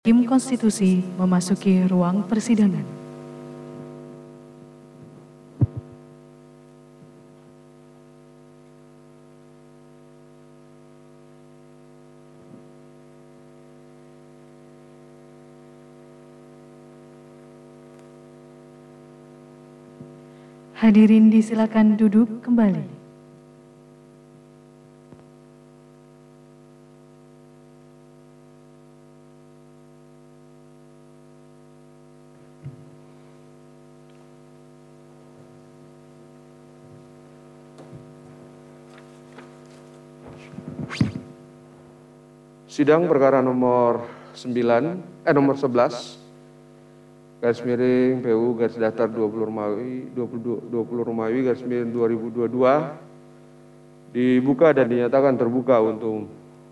Hakim Konstitusi memasuki ruang persidangan. Hadirin disilakan duduk kembali. Sidang perkara nomor 11 garis miring PU garis datar 20 Romawi garis miring 2022 dibuka dan dinyatakan terbuka untuk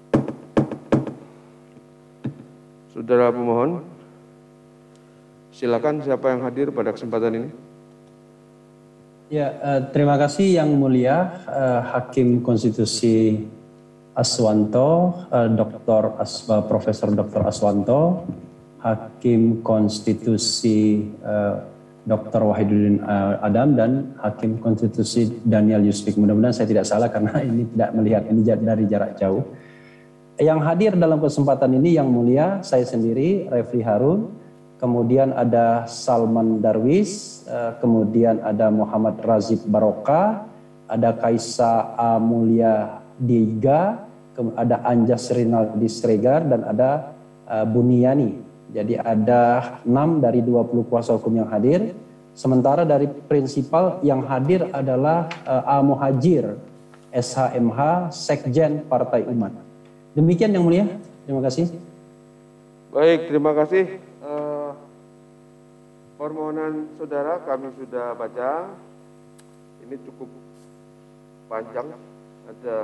saudara pemohon. Silakan, siapa yang hadir pada kesempatan ini? Ya, terima kasih Yang Mulia Hakim Konstitusi Aswanto, Profesor Dr. Aswanto, Hakim Konstitusi Dr. Wahidudin Adam, dan Hakim Konstitusi Daniel Yusfik. Mudah-mudahan saya tidak salah karena ini tidak melihat ini dari jarak jauh. Yang hadir dalam kesempatan ini Yang Mulia, saya sendiri, Refli Harun, kemudian ada Salman Darwis, kemudian ada Muhammad Razib Baroka, ada Kaisa A. Mulia Diga, ada Anjas Rinaldi Sregar, dan ada Buniyani. Jadi ada 6 dari 20 kuasa hukum yang hadir. Sementara dari prinsipal yang hadir adalah A. Muhajir, SHMH, Sekjen Partai Umat. Demikian Yang Mulia, terima kasih. Baik, terima kasih. Permohonan saudara kami sudah baca. Ini cukup panjang, ada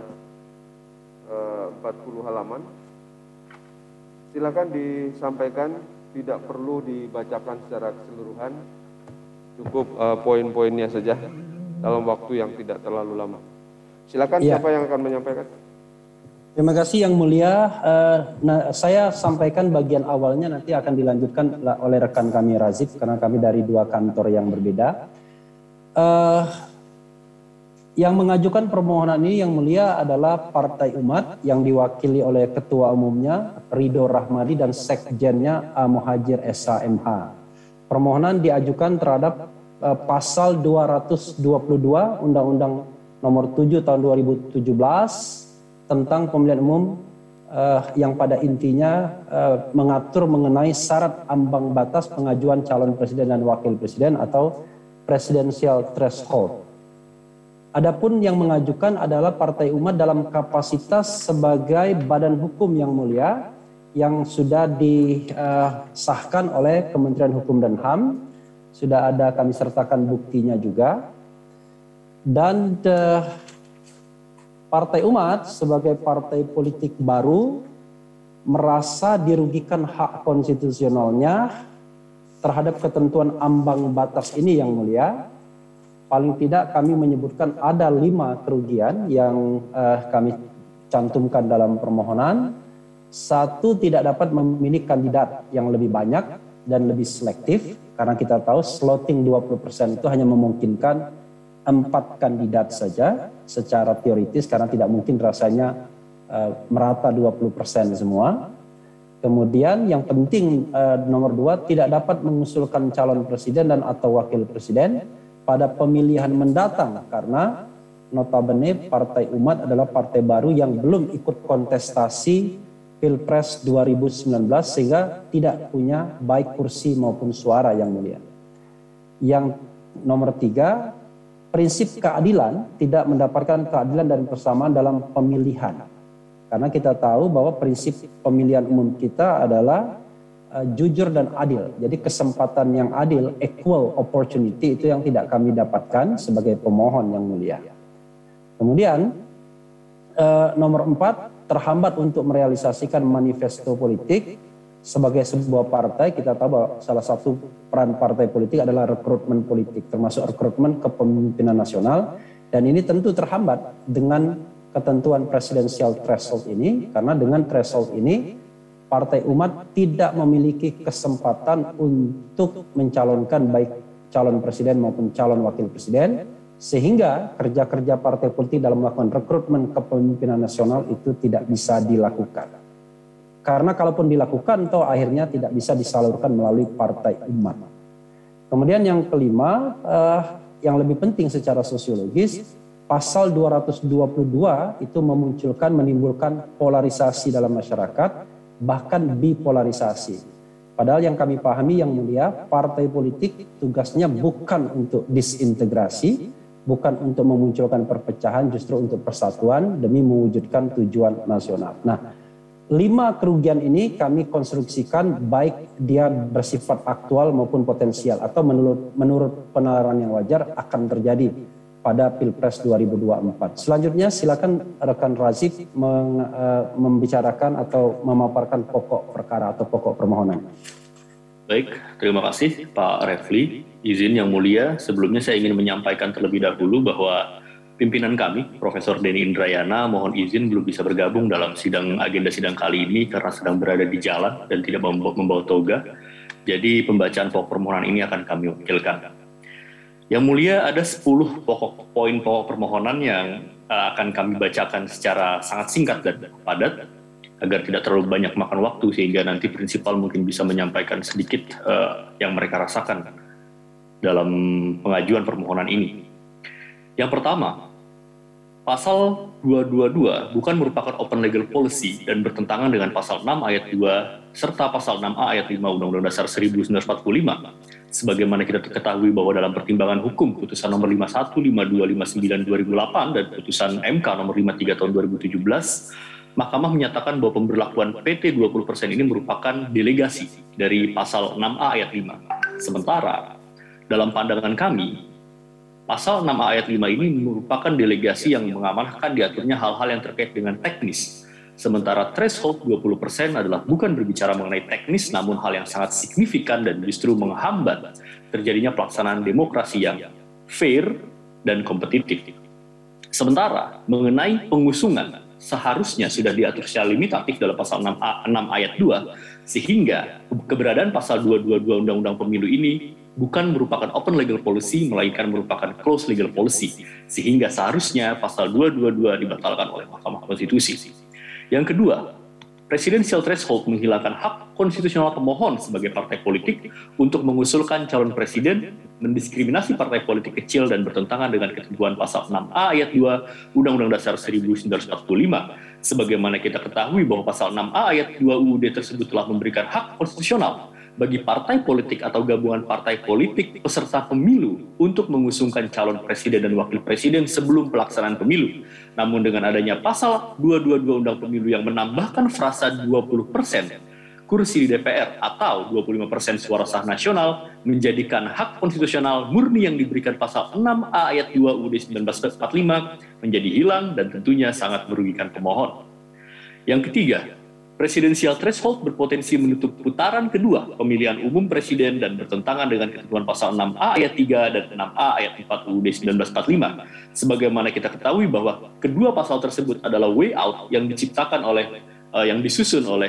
40 halaman. Silakan disampaikan, tidak perlu dibacakan secara keseluruhan, cukup poin-poinnya saja dalam waktu yang tidak terlalu lama. Silakan, siapa yang akan menyampaikan? Terima kasih Yang Mulia. Saya sampaikan bagian awalnya, nanti akan dilanjutkan oleh rekan kami Razif, karena kami dari 2 kantor yang berbeda. Yang mengajukan permohonan ini Yang Mulia adalah Partai Umat yang diwakili oleh Ketua Umumnya Ridho Rahmadi dan Sekjennya A. Muhajir SHMH. Permohonan diajukan terhadap pasal 222 Undang-Undang Nomor 7 Tahun 2017 tentang pemilihan umum yang pada intinya mengatur mengenai syarat ambang batas pengajuan calon presiden dan wakil presiden atau presidential threshold. Adapun yang mengajukan adalah Partai Umat dalam kapasitas sebagai badan hukum Yang Mulia yang sudah disahkan oleh Kementerian Hukum dan HAM. Sudah ada kami sertakan buktinya juga. Dan Partai Umat sebagai partai politik baru merasa dirugikan hak konstitusionalnya terhadap ketentuan ambang batas ini Yang Mulia. Paling tidak kami menyebutkan ada 5 kerugian yang kami cantumkan dalam permohonan. 1, tidak dapat memilih kandidat yang lebih banyak dan lebih selektif, karena kita tahu slotting 20% itu hanya memungkinkan 4 kandidat saja secara teoritis, karena tidak mungkin rasanya merata 20% semua. Kemudian yang penting nomor 2, tidak dapat mengusulkan calon presiden dan atau wakil presiden pada pemilihan mendatang, karena notabene Partai Umat adalah partai baru yang belum ikut kontestasi Pilpres 2019 sehingga tidak punya baik kursi maupun suara Yang Mulia. Yang nomor 3, prinsip keadilan, tidak mendapatkan keadilan dan persamaan dalam pemilihan. Karena kita tahu bahwa prinsip pemilihan umum kita adalah jujur dan adil. Jadi kesempatan yang adil, equal opportunity, itu yang tidak kami dapatkan sebagai pemohon Yang Mulia. Kemudian nomor 4, terhambat untuk merealisasikan manifesto politik. Sebagai sebuah partai, kita tahu bahwa salah satu peran partai politik adalah rekrutmen politik, termasuk rekrutmen kepemimpinan nasional. Dan ini tentu terhambat dengan ketentuan presidensial threshold ini, karena dengan threshold ini Partai Umat tidak memiliki kesempatan untuk mencalonkan baik calon presiden maupun calon wakil presiden, sehingga kerja-kerja partai politik dalam melakukan rekrutmen kepemimpinan nasional itu tidak bisa dilakukan. Karena kalaupun dilakukan, toh akhirnya tidak bisa disalurkan melalui Partai Umat. Kemudian yang kelima, yang lebih penting secara sosiologis, pasal 222 itu menimbulkan polarisasi dalam masyarakat, bahkan bipolarisasi. Padahal yang kami pahami yang mulia, partai politik tugasnya bukan untuk disintegrasi, bukan untuk memunculkan perpecahan, justru untuk persatuan demi mewujudkan tujuan nasional. Nah, 5 kerugian ini kami konstruksikan baik dia bersifat aktual maupun potensial, atau menurut penalaran yang wajar akan terjadi pada Pilpres 2024. Selanjutnya silakan rekan Razif membicarakan atau memaparkan pokok perkara atau pokok permohonan. Baik, terima kasih Pak Refli. Izin yang mulia, sebelumnya saya ingin menyampaikan terlebih dahulu bahwa pimpinan kami, Profesor Denny Indrayana, mohon izin belum bisa bergabung dalam agenda sidang kali ini karena sedang berada di jalan dan tidak membawa toga. Jadi pembacaan pokok permohonan ini akan kami wakilkan. Yang mulia, ada 10 poin pokok permohonan yang akan kami bacakan secara sangat singkat dan padat agar tidak terlalu banyak makan waktu, sehingga nanti prinsipal mungkin bisa menyampaikan sedikit yang mereka rasakan dalam pengajuan permohonan ini. Yang pertama, pasal 222 bukan merupakan open legal policy dan bertentangan dengan pasal 6 ayat 2 serta pasal 6A ayat 5 Undang-Undang Dasar 1945. Sebagaimana kita ketahui bahwa dalam pertimbangan hukum putusan nomor 51, 52, 59, 2008 dan putusan MK nomor 53 tahun 2017, Mahkamah menyatakan bahwa pemberlakuan PT 20% ini merupakan delegasi dari pasal 6A ayat 5. Sementara dalam pandangan kami, pasal 6A ayat 5 ini merupakan delegasi yang mengamanahkan diaturnya hal-hal yang terkait dengan teknis. Sementara threshold 20% adalah bukan berbicara mengenai teknis, namun hal yang sangat signifikan dan justru menghambat terjadinya pelaksanaan demokrasi yang fair dan kompetitif. Sementara mengenai pengusungan, seharusnya sudah diatur secara limitatif dalam pasal 6 ayat 2, sehingga keberadaan pasal 222 Undang-Undang Pemilu ini bukan merupakan open legal policy, melainkan merupakan closed legal policy, sehingga seharusnya pasal 222 dibatalkan oleh Mahkamah Konstitusi. Yang kedua, presidensial threshold menghilangkan hak konstitusional pemohon sebagai partai politik untuk mengusulkan calon presiden, mendiskriminasi partai politik kecil dan bertentangan dengan ketentuan pasal 6A ayat 2 Undang-Undang Dasar 1945. Sebagaimana kita ketahui bahwa pasal 6A ayat 2 UUD tersebut telah memberikan hak konstitusional bagi partai politik atau gabungan partai politik peserta pemilu untuk mengusungkan calon presiden dan wakil presiden sebelum pelaksanaan pemilu. Namun dengan adanya pasal 222 Undang Pemilu yang menambahkan frasa 20% kursi di DPR atau 25% suara sah nasional menjadikan hak konstitusional murni yang diberikan pasal 6A ayat 2 UUD 1945 menjadi hilang dan tentunya sangat merugikan pemohon. Yang ketiga, presidensial threshold berpotensi menutup putaran kedua pemilihan umum presiden dan bertentangan dengan ketentuan pasal 6A ayat 3 dan 6A ayat 4 UUD 1945. Sebagaimana kita ketahui bahwa kedua pasal tersebut adalah way out yang diciptakan yang disusun oleh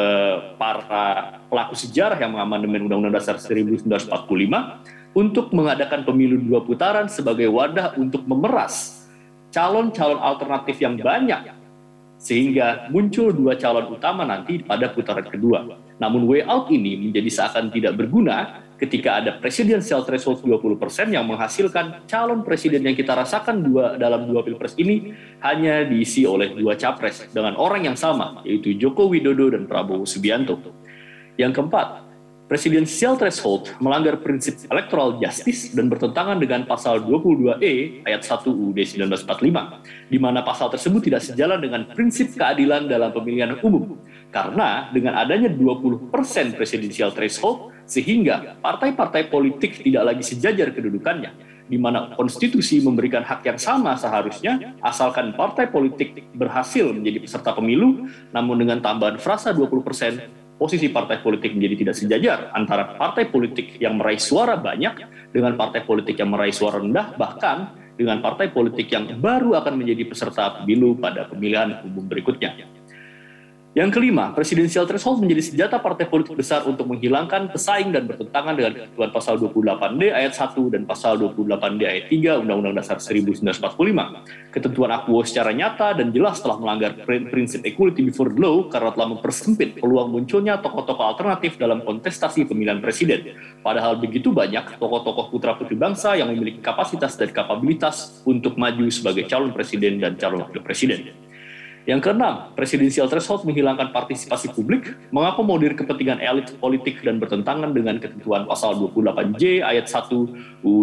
para pelaku sejarah yang mengamandemen Undang-Undang Dasar 1945 untuk mengadakan pemilu 2 putaran sebagai wadah untuk memeras calon-calon alternatif yang banyak, sehingga muncul 2 calon utama nanti pada putaran kedua. Namun way out ini menjadi seakan tidak berguna ketika ada presidensial threshold 20% yang menghasilkan calon presiden yang kita rasakan dalam 2 pilpres ini hanya diisi oleh 2 capres dengan orang yang sama, yaitu Joko Widodo dan Prabowo Subianto. Yang keempat, presidensial threshold melanggar prinsip electoral justice dan bertentangan dengan pasal 22E ayat 1 UUD 1945, di mana pasal tersebut tidak sejalan dengan prinsip keadilan dalam pemilihan umum. Karena dengan adanya 20% presidensial threshold, sehingga partai-partai politik tidak lagi sejajar kedudukannya, di mana konstitusi memberikan hak yang sama seharusnya asalkan partai politik berhasil menjadi peserta pemilu, namun dengan tambahan frasa 20%, posisi partai politik menjadi tidak sejajar antara partai politik yang meraih suara banyak dengan partai politik yang meraih suara rendah, bahkan dengan partai politik yang baru akan menjadi peserta pemilu pada pemilihan umum berikutnya. Yang kelima, presidensial threshold menjadi senjata partai politik besar untuk menghilangkan pesaing dan bertentangan dengan ketentuan pasal 28D ayat 1 dan pasal 28D ayat 3 Undang-Undang Dasar 1945. Ketentuan akuo secara nyata dan jelas telah melanggar prinsip equality before the law karena telah mempersempit peluang munculnya tokoh-tokoh alternatif dalam kontestasi pemilihan presiden. Padahal begitu banyak tokoh-tokoh putra-putri bangsa yang memiliki kapasitas dan kapabilitas untuk maju sebagai calon presiden dan calon wakil presiden. Yang keenam, presidensial threshold menghilangkan partisipasi publik, mengakomodir kepentingan elit politik dan bertentangan dengan ketentuan pasal 28J ayat 1 UUD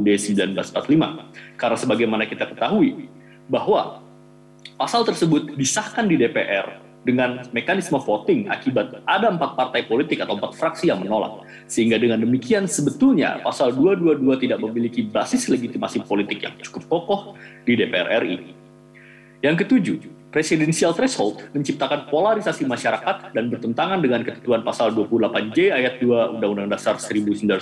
1945. Karena sebagaimana kita ketahui bahwa pasal tersebut disahkan di DPR dengan mekanisme voting akibat ada 4 partai politik atau 4 fraksi yang menolak. Sehingga dengan demikian sebetulnya pasal 222 tidak memiliki basis legitimasi politik yang cukup kokoh di DPR RI. Yang ketujuh, presidensial threshold menciptakan polarisasi masyarakat dan bertentangan dengan ketentuan pasal 28J ayat 2 Undang-Undang Dasar 1945,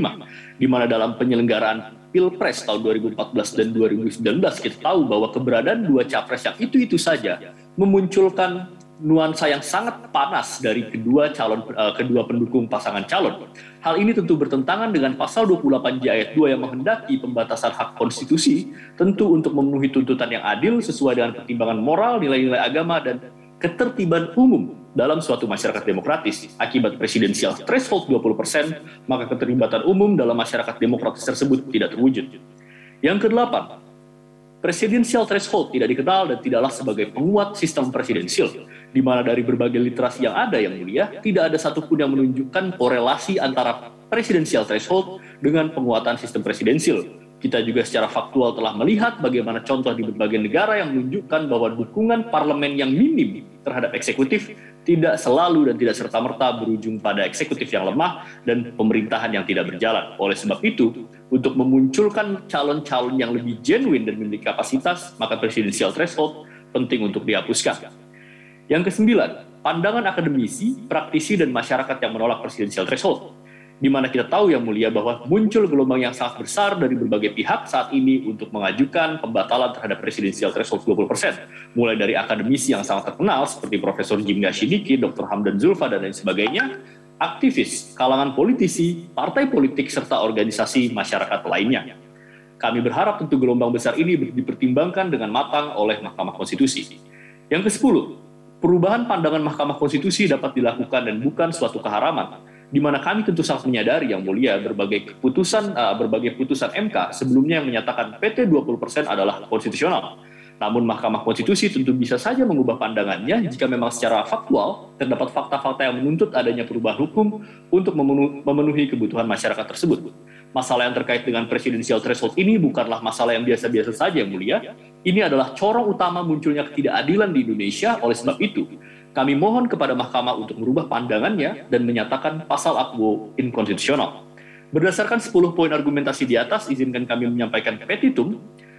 di mana dalam penyelenggaraan Pilpres tahun 2014 dan 2019 kita tahu bahwa keberadaan 2 capres yang itu saja memunculkan nuansa yang sangat panas dari kedua pendukung pasangan calon. Hal ini tentu bertentangan dengan pasal 28J ayat 2 yang menghendaki pembatasan hak konstitusi, tentu untuk memenuhi tuntutan yang adil sesuai dengan pertimbangan moral, nilai-nilai agama, dan ketertiban umum dalam suatu masyarakat demokratis. Akibat presidensial threshold 20%, maka keterlibatan umum dalam masyarakat demokratis tersebut tidak terwujud. Yang kedelapan, presidensial threshold tidak dikenal dan tidaklah sebagai penguat sistem presidensial, di mana dari berbagai literasi yang ada yang mulia, tidak ada satupun yang menunjukkan korelasi antara presidensial threshold dengan penguatan sistem presidensial. Kita juga secara faktual telah melihat bagaimana contoh di berbagai negara yang menunjukkan bahwa dukungan parlemen yang minim terhadap eksekutif tidak selalu dan tidak serta-merta berujung pada eksekutif yang lemah dan pemerintahan yang tidak berjalan. Oleh sebab itu, untuk memunculkan calon-calon yang lebih genuine dan memiliki kapasitas, maka presidensial threshold penting untuk dihapuskan. Yang kesembilan, pandangan akademisi, praktisi, dan masyarakat yang menolak presidensial threshold, di mana kita tahu yang mulia bahwa muncul gelombang yang sangat besar dari berbagai pihak saat ini untuk mengajukan pembatalan terhadap presidensial threshold 20%, mulai dari akademisi yang sangat terkenal seperti Profesor Jim Gashidiki, Dr. Hamdan Zulfa, dan lain sebagainya, aktivis, kalangan politisi, partai politik, serta organisasi masyarakat lainnya. Kami berharap tentu gelombang besar ini dipertimbangkan dengan matang oleh Mahkamah Konstitusi. Yang ke-10, perubahan pandangan Mahkamah Konstitusi dapat dilakukan dan bukan suatu keharaman, di mana kami tentu sangat menyadari yang mulia berbagai putusan MK sebelumnya yang menyatakan PT 20% adalah konstitusional. Namun Mahkamah Konstitusi tentu bisa saja mengubah pandangannya jika memang secara faktual terdapat fakta-fakta yang menuntut adanya perubahan hukum untuk memenuhi kebutuhan masyarakat tersebut. Masalah yang terkait dengan presidensial threshold ini bukanlah masalah yang biasa-biasa saja yang mulia. Ini adalah corong utama munculnya ketidakadilan di Indonesia. Oleh sebab itu, kami mohon kepada Mahkamah untuk merubah pandangannya dan menyatakan pasal akuo inkonstitusional. Berdasarkan 10 poin argumentasi di atas, izinkan kami menyampaikan petitum.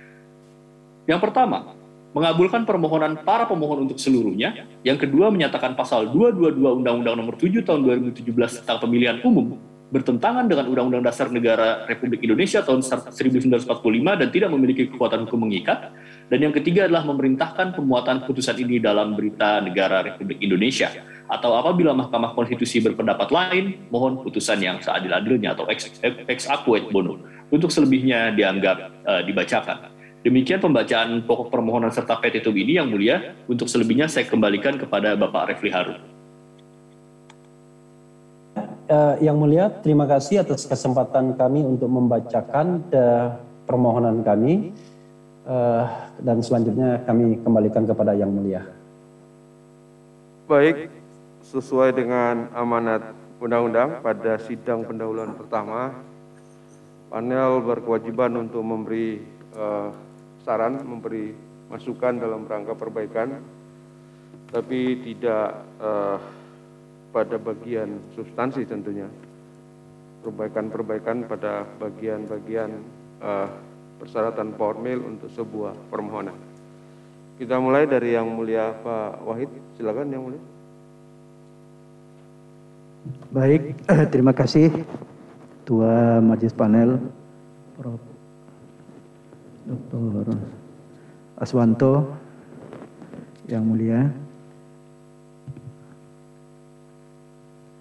Yang pertama, mengabulkan permohonan para pemohon untuk seluruhnya. Yang kedua, menyatakan pasal 222 Undang-Undang Nomor 7 Tahun 2017 tentang Pemilihan Umum bertentangan dengan Undang-Undang Dasar Negara Republik Indonesia tahun 1945 dan tidak memiliki kekuatan hukum mengikat. Dan yang ketiga adalah memerintahkan pemuatan putusan ini dalam Berita Negara Republik Indonesia. Atau apabila Mahkamah Konstitusi berpendapat lain, mohon putusan yang seadil-adilnya atau ex aequo et bono. Untuk selebihnya dianggap dibacakan. Demikian pembacaan pokok permohonan serta petitum ini yang mulia. Untuk selebihnya saya kembalikan kepada Bapak Refli Harun. Yang mulia, terima kasih atas kesempatan kami untuk membacakan permohonan kami. Dan selanjutnya kami kembalikan kepada Yang Mulia. Baik, sesuai dengan amanat undang-undang pada sidang pendahuluan pertama, panel berkewajiban untuk memberi saran, memberi masukan dalam rangka perbaikan, tapi tidak pada bagian substansi tentunya. Perbaikan-perbaikan pada bagian-bagian persyaratan formil untuk sebuah permohonan. Kita mulai dari Yang Mulia Pak Wahid, silakan Yang Mulia. Baik, terima kasih Ketua Majelis Panel, Prof. Dr. Aswanto, Yang Mulia.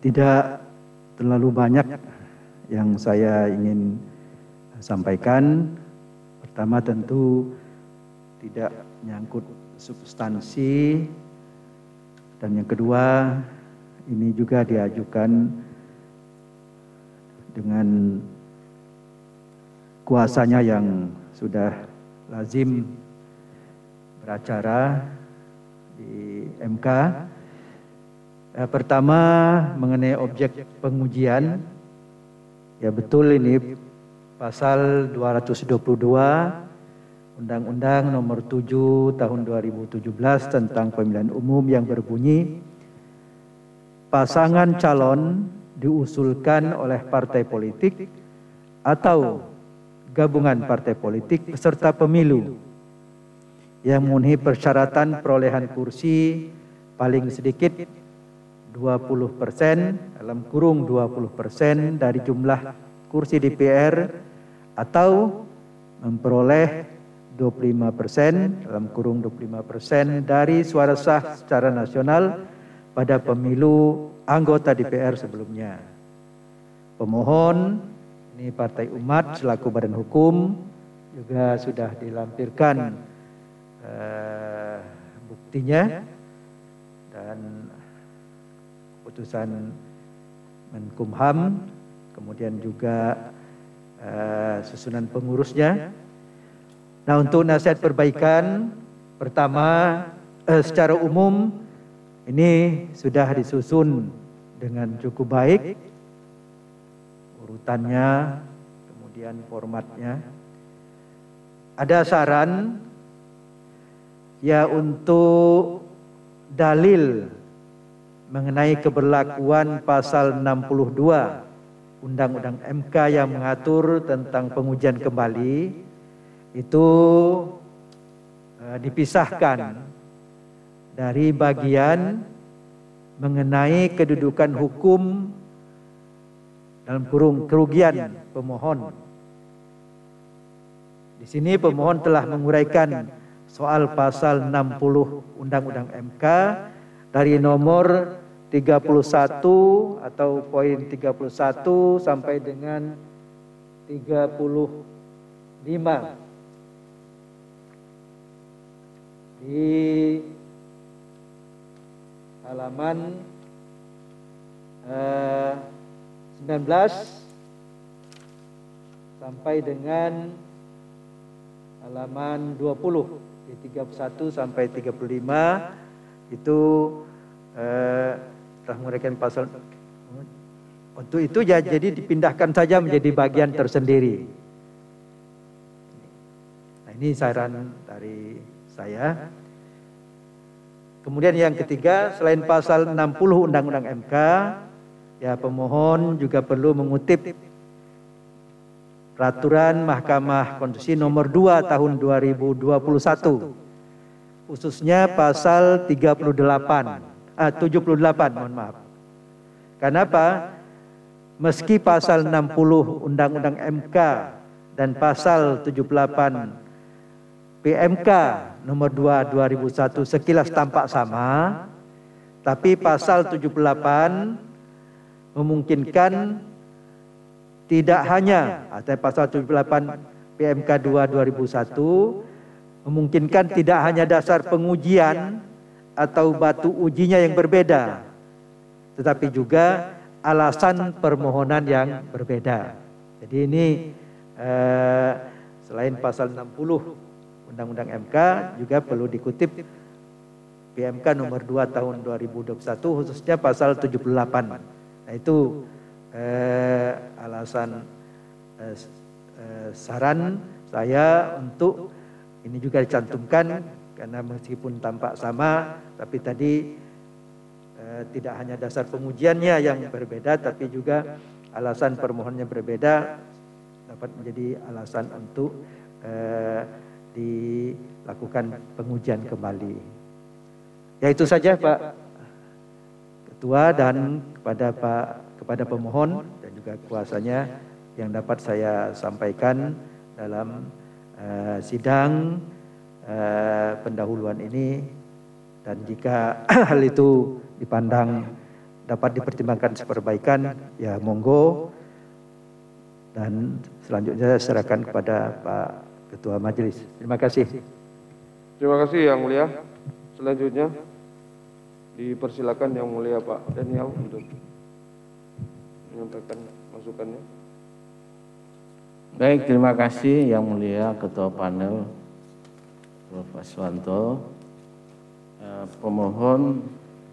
Tidak terlalu banyak yang saya ingin sampaikan. Pertama tentu tidak menyangkut substansi, dan yang kedua ini juga diajukan dengan kuasanya yang sudah lazim beracara di MK. Pertama mengenai objek pengujian, ya betul ini pasal 222 Undang-Undang Nomor 7 Tahun 2017 tentang Pemilihan Umum yang berbunyi, pasangan calon diusulkan oleh partai politik atau gabungan partai politik peserta pemilu yang memenuhi persyaratan perolehan kursi paling sedikit 20% dalam kurung 20% dari jumlah kursi DPR atau memperoleh 25% dalam kurung 25% dari suara sah secara nasional pada pemilu anggota DPR sebelumnya. Pemohon, ini Partai Umat selaku badan hukum, juga sudah dilampirkan buktinya dan putusan Menkumham, kemudian juga susunan pengurusnya. Nah, untuk nasihat perbaikan, pertama secara umum ini sudah disusun dengan cukup baik, urutannya, kemudian formatnya. Ada saran ya untuk dalil mengenai keberlakuan pasal 62 Undang-Undang MK yang mengatur tentang pengujian kembali itu dipisahkan dari bagian mengenai kedudukan hukum dalam kurung kerugian pemohon. Di sini pemohon telah menguraikan soal pasal 60 Undang-Undang MK dari nomor 31 atau poin 31 sampai dengan 35 di halaman 19 sampai dengan halaman 20 di 31 sampai 35 itu telah menguraikan pasal. Untuk itu ya, jadi dipindahkan saja menjadi bagian tersendiri. Nah, ini saran dari saya. Kemudian yang ketiga, selain pasal 60 Undang-Undang MK, ya pemohon juga perlu mengutip Peraturan Mahkamah Konstitusi Nomor 2 Tahun 2021, khususnya pasal 78, mohon maaf. Kenapa? Meski pasal 60 Undang-Undang MK dan pasal 78 PMK nomor 2 2001 sekilas tampak sama, tapi pasal 78 memungkinkan tidak hanya, atau pasal 78 PMK 2 2001 memungkinkan tidak hanya dasar pengujian atau batu ujinya yang berbeda, tetapi juga alasan permohonan yang berbeda. Jadi ini selain pasal 60 Undang-Undang MK juga perlu dikutip PMK nomor 2 tahun 2021 khususnya pasal 78. Nah itu alasan saran saya untuk ini juga dicantumkan, karena meskipun tampak sama tapi tadi tidak hanya dasar pengujiannya yang berbeda, tapi juga alasan permohonannya berbeda dapat menjadi alasan untuk dilakukan pengujian kembali. Ya itu saja Pak Ketua, dan kepada pemohon dan juga kuasanya yang dapat saya sampaikan dalam sidang pendahuluan ini. Dan jika hal itu dipandang dapat dipertimbangkan seperbaikan, ya monggo. Dan selanjutnya saya serahkan kepada Pak Ketua Majelis. Terima kasih. Terima kasih Yang Mulia. Selanjutnya dipersilakan Yang Mulia Pak Daniel untuk menyampaikan masukannya. Baik, terima kasih Yang Mulia Ketua Panel Prof. Aswanto. Pemohon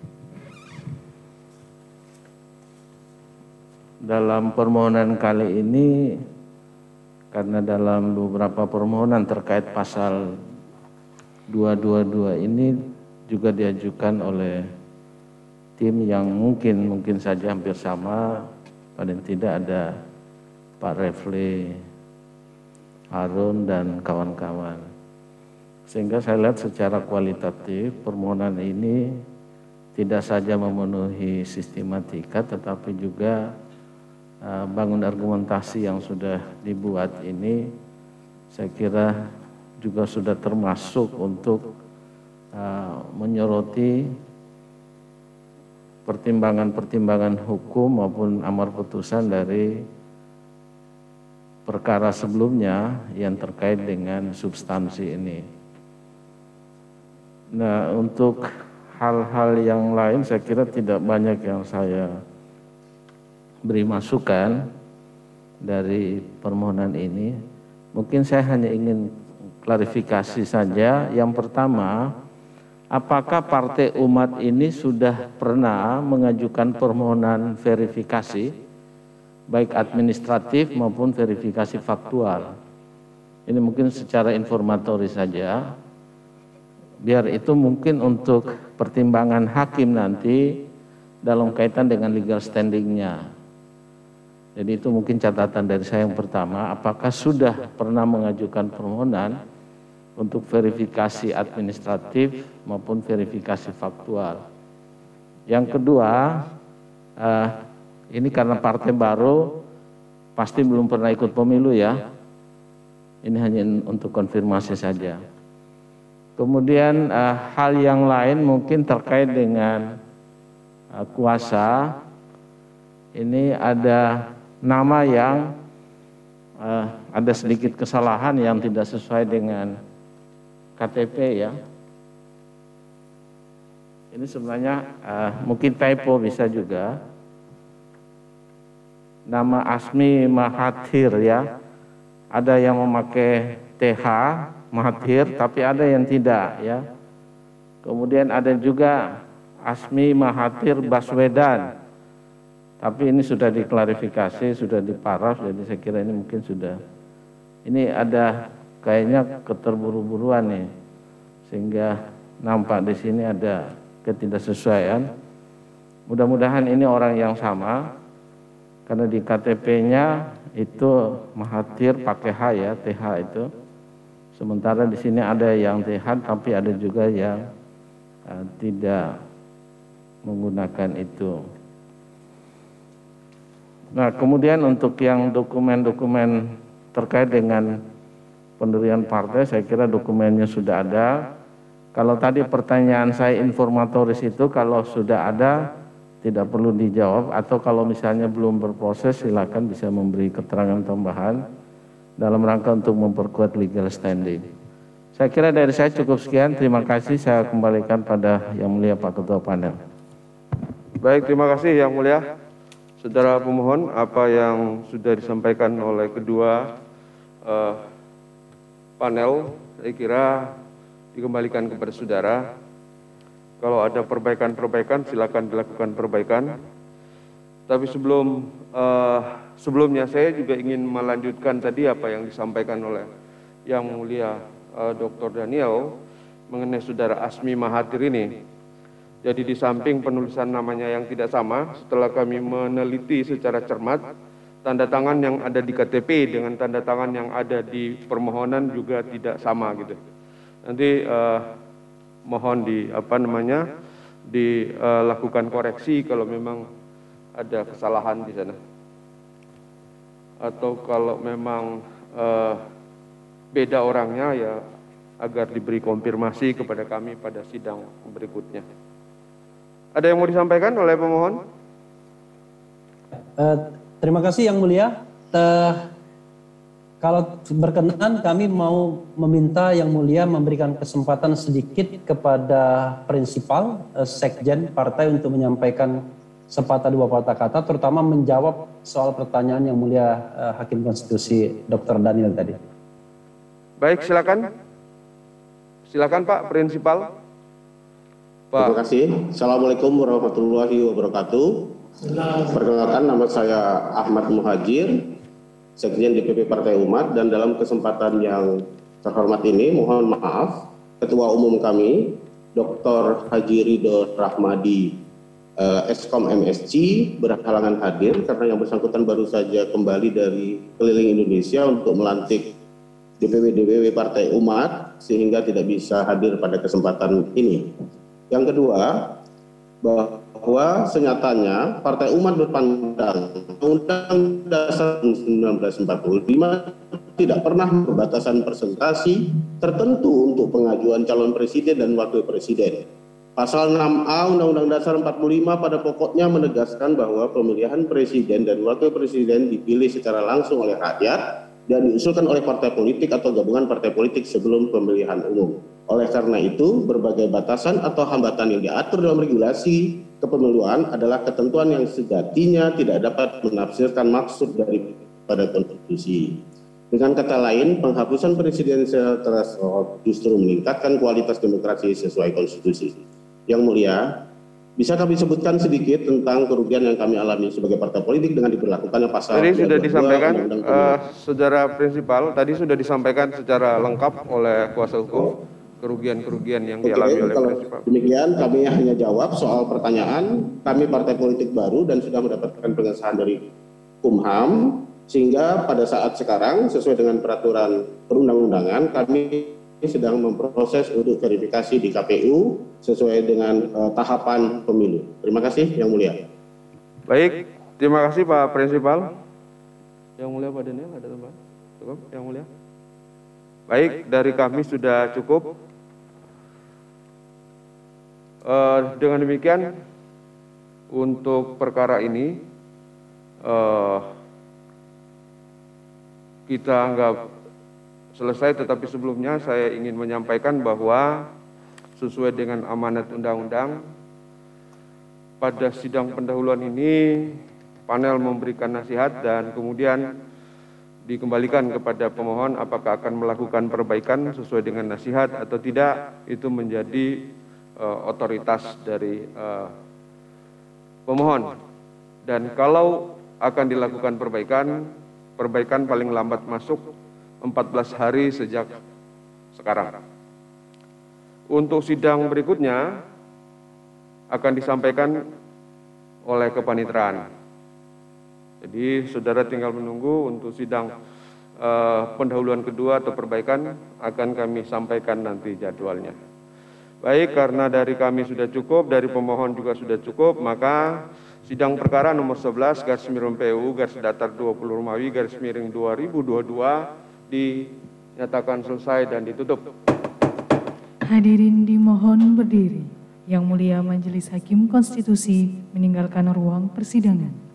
dalam permohonan kali ini, karena dalam beberapa permohonan terkait pasal 222 ini juga diajukan oleh tim yang mungkin saja hampir sama, paling tidak ada Pak Refli, Harun, dan kawan-kawan. Sehingga saya lihat secara kualitatif permohonan ini tidak saja memenuhi sistematika, tetapi juga bangun argumentasi yang sudah dibuat ini saya kira juga sudah termasuk untuk menyoroti pertimbangan-pertimbangan hukum maupun amar putusan dari perkara sebelumnya yang terkait dengan substansi ini. Nah, untuk hal-hal yang lain saya kira tidak banyak yang saya beri masukan dari permohonan ini. Mungkin saya hanya ingin klarifikasi saja. Yang pertama, apakah Partai Umat ini sudah pernah mengajukan permohonan verifikasi, baik administratif maupun verifikasi faktual? Ini mungkin secara informatoris saja, biar itu mungkin untuk pertimbangan hakim nanti dalam kaitan dengan legal standing-nya. Jadi itu mungkin catatan dari saya yang pertama, apakah sudah pernah mengajukan permohonan untuk verifikasi administratif maupun verifikasi faktual. Yang kedua, ini karena partai baru, pasti belum pernah ikut pemilu ya. Ini hanya untuk konfirmasi saja. Kemudian hal yang lain mungkin terkait dengan kuasa, ini ada nama yang ada sedikit kesalahan yang tidak sesuai dengan KTP ya. Ini sebenarnya mungkin typo bisa juga. Nama Asmi Mahathir ya. Ada yang memakai TH Mahathir tapi ada yang tidak ya. Kemudian ada juga Asmi Mahathir Baswedan. Tapi ini sudah diklarifikasi, sudah diparaf, jadi saya kira ini mungkin sudah. Ini ada kayaknya keterburu-buruan nih, sehingga nampak di sini ada ketidaksesuaian. Mudah-mudahan ini orang yang sama, karena di KTP-nya itu Mahathir pakai H ya, TH itu. Sementara di sini ada yang TH, tapi ada juga yang tidak menggunakan itu. Nah, kemudian untuk yang dokumen-dokumen terkait dengan pendirian partai, saya kira dokumennya sudah ada. Kalau tadi pertanyaan saya informatoris itu, kalau sudah ada, tidak perlu dijawab. Atau kalau misalnya belum berproses, silakan bisa memberi keterangan tambahan dalam rangka untuk memperkuat legal standing. Saya kira dari saya cukup sekian. Terima kasih. Saya kembalikan pada Yang Mulia Pak Ketua Panel. Baik, terima kasih Yang Mulia. Saudara pemohon, apa yang sudah disampaikan oleh kedua panel, saya kira dikembalikan kepada saudara. Kalau ada perbaikan-perbaikan, silakan dilakukan perbaikan. Tapi sebelumnya saya juga ingin melanjutkan tadi apa yang disampaikan oleh Yang Mulia Dr. Daniel mengenai saudara Asmi Mahathir ini. Jadi di samping penulisan namanya yang tidak sama, setelah kami meneliti secara cermat, tanda tangan yang ada di KTP dengan tanda tangan yang ada di permohonan juga tidak sama gitu. Nanti mohon dilakukan koreksi kalau memang ada kesalahan di sana. Atau kalau memang beda orangnya ya agar diberi konfirmasi kepada kami pada sidang berikutnya. Ada yang mau disampaikan oleh pemohon? Terima kasih Yang Mulia. Kalau berkenan kami mau meminta Yang Mulia memberikan kesempatan sedikit kepada prinsipal sekjen partai untuk menyampaikan sepatah dua patah kata, terutama menjawab soal pertanyaan Yang Mulia Hakim Konstitusi Dr. Daniel tadi. Baik, silakan. Silakan Pak Prinsipal. Pak. Terima kasih. Assalamualaikum warahmatullahi wabarakatuh. Perkenalkan, nama saya Ahmad Muhajir, Sekjen DPP Partai Umat, dan dalam kesempatan yang terhormat ini mohon maaf Ketua Umum kami Dr. Haji Ridho Rahmadi Eskom MSC berhalangan hadir karena yang bersangkutan baru saja kembali dari keliling Indonesia untuk melantik DPW Partai Umat sehingga tidak bisa hadir pada kesempatan ini. Yang kedua, bahwa senyatanya Partai Umat berpandang Undang-Undang Dasar 1945 tidak pernah berbatasan presentasi tertentu untuk pengajuan calon presiden dan wakil presiden. Pasal 6A Undang-Undang Dasar 45 pada pokoknya menegaskan bahwa pemilihan presiden dan wakil presiden dipilih secara langsung oleh rakyat dan diusulkan oleh partai politik atau gabungan partai politik sebelum pemilihan umum. Oleh karena itu, berbagai batasan atau hambatan yang diatur dalam regulasi kepemiluan adalah ketentuan yang sejatinya tidak dapat menafsirkan maksud daripada konstitusi. Dengan kata lain, penghapusan presidensial threshold justru meningkatkan kualitas demokrasi sesuai konstitusi. Yang Mulia, bisa kami sebutkan sedikit tentang kerugian yang kami alami sebagai partai politik dengan diberlakukannya pasal. Tadi sudah disampaikan, Saudara Prinsipal, tadi sudah disampaikan secara lengkap oleh kuasa hukum kerugian-kerugian yang dialami oleh Prinsipal. Demikian, kami hanya jawab soal pertanyaan. Kami partai politik baru dan sudah mendapatkan pengesahan dari Kumham, sehingga pada saat sekarang sesuai dengan peraturan perundang-undangan kami sedang memproses untuk verifikasi di KPU sesuai dengan tahapan pemilu. Terima kasih Yang Mulia. Baik, terima kasih Pak Prinsipal. Yang Mulia Pak Daniel ada tambahan? Cukup Yang Mulia? Baik, dari kami sudah cukup. Dengan demikian untuk perkara ini kita anggap selesai, tetapi sebelumnya saya ingin menyampaikan bahwa sesuai dengan amanat undang-undang pada sidang pendahuluan ini panel memberikan nasihat dan kemudian dikembalikan kepada pemohon apakah akan melakukan perbaikan sesuai dengan nasihat atau tidak. Itu menjadi otoritas dari pemohon, dan kalau akan dilakukan perbaikan paling lambat masuk 14 hari sejak sekarang. Untuk sidang berikutnya akan disampaikan oleh kepanitraan. Jadi saudara tinggal menunggu untuk sidang pendahuluan kedua atau perbaikan akan kami sampaikan nanti jadwalnya. Baik, karena dari kami sudah cukup, dari pemohon juga sudah cukup, maka sidang perkara nomor 11 /PU /20 Romawi /2022 dinyatakan selesai dan ditutup. Hadirin dimohon berdiri. Yang Mulia Majelis Hakim Konstitusi meninggalkan ruang persidangan.